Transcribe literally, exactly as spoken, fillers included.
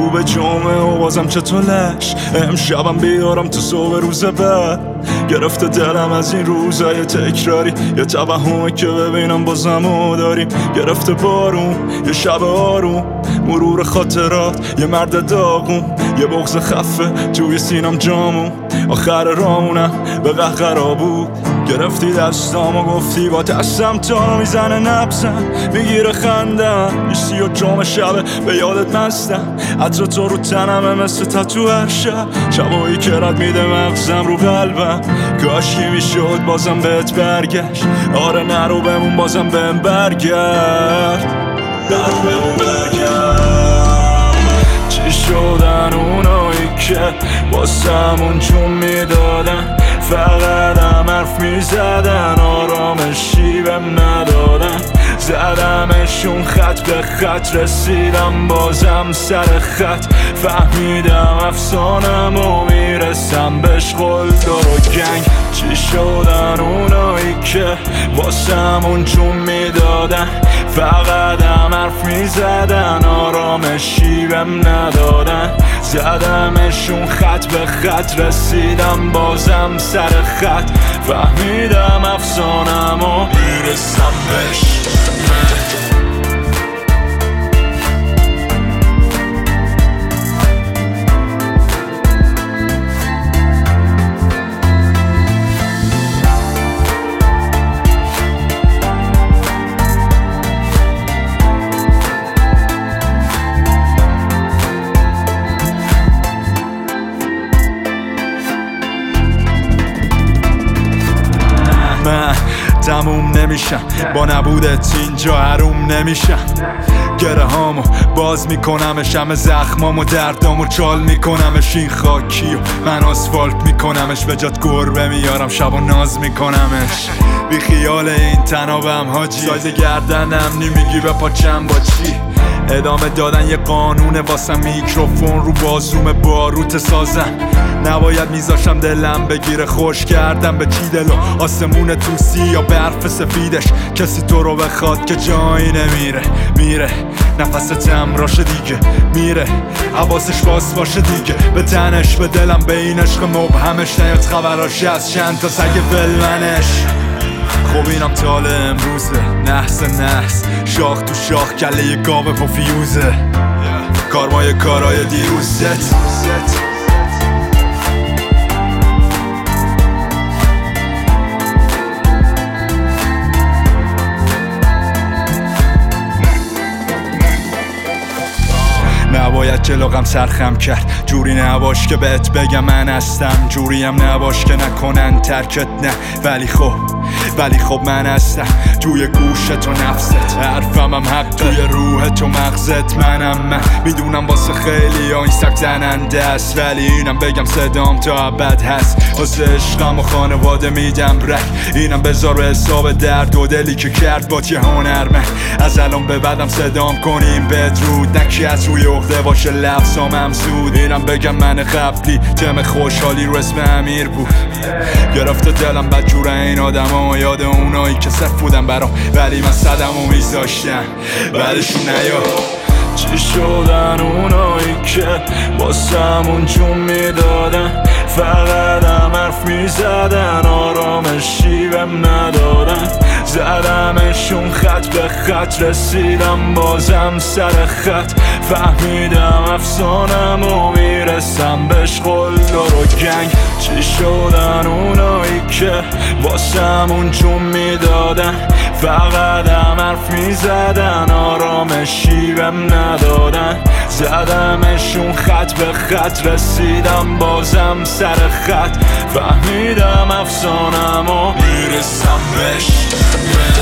غروب جمعه و بازم چطور لش امشبم بیارم تو صبح روز بعد. گرفته دلم از این روزای تکراری، یه توهمه که ببینم بازم و داریم. گرفته بارون یه شب آروم، مرور خاطرات یه مرد داغون، یه بغض خفه توی سینم جامون. آخر رامونم به قهقرا بود، گرفتی دستام و گفتی با دستم تا میزنه نبزم، میگیره خندم نیستی و جام شبه به یادت مستم. عطر تو رو تنمه مثل تتو هر شب، شبایی که رد میده مغزم رو قلبم. کاشکی میشد بازم بهت برگشت، آره نرو بمون بازم بهم برگرد، نرو بمون برگرد. چی شدن اونایی که واسمون جون میدادن، فقط هم حرف میزدن آرامشی بهم ندادن. زدمشون خط به خط، رسیدم بازم سر خط. فهمیدم افسانم و میرسم بهش قلدر و گنگ. چی شدن اونایی که واسمون جون میدادن، فقط هم حرف میزدن آرامشی بهم ندادن. زدمشون خط به خط، رسیدم بازم سر خط. فهمیدم افسانم و میرسم بهش. من تموم نمیشم با نبودت اینجا حروم نمیشم. گره هامو باز میکنمش، همه زخمامو دردامو چال میکنمش. این خاکی و من آسفالت میکنمش، به جات گربه میارم شب و ناز میکنمش. بی خیال این تنابم حاجی، سایز گردنم نمیگی به پاچم با چی. ادامه دادن یه قانونه واسم، میکروفون رو بازوم باروت سازم. نباید میذاشم دلم بگیره، خوش کردم به چی دلو آسمون توسی یا برف سفیدش. کسی تو رو بخواد که جایی نمیره، میره نفستم راشه دیگه، میره حواسش باز باشه دیگه. به تنش به دلم به این عشق مبهمش، نیاد خبراش از چند تا سگ ولمنش. خب اینم تال امروزه، نحس نحس شاخ تو شاخ کله یه گاوه و فیوزه. کارمای کارای دیروزت. نباید جلوغم سرخم کرد، جوری نباش که بهت بگم من هستم. جوریم نباش که نکنن ترکت، نه ولی خب ولی خب من هستم. توی گوشت و نفست حرفم هم حق، توی روحت و مغزت منم. من میدونم واسه خیلی ها این سبک زننده است، ولی اینم بگم صدام تا ابد هست. واسه عشقم و خانواده میدم رک، اینم بذار به حساب درد و دلی که کرد بات یه هنرمند. از الان به بعدم صدام کنیم بدرود، نکی از روی عقده باشه لفظام هم زود. اینم بگم من قبلی تم خوشحالی رو اسم امیر بود. گرفته دلم بدجوره این آدم ها، یاد اونایی که صف بودن برام ولی من صدم رو میذاشتم بعدشون نیا. چی شدن اونایی که واسمون جون میدادن، فقط هم حرف میزدن آرامشی بهم ندادن. زدمشون خط به خط، رسیدم بازم سر خط. فهمیدم افسانم و میرسم بهش قلدر و گنگ. چی شدن اونایی که واسمون جون میدادن، فقط هم حرف میزدن آرامشی بهم ندادن. زدمشون خط به خط، رسیدم بازم سر خط. فهمیدم افسانم و میرسم بهش.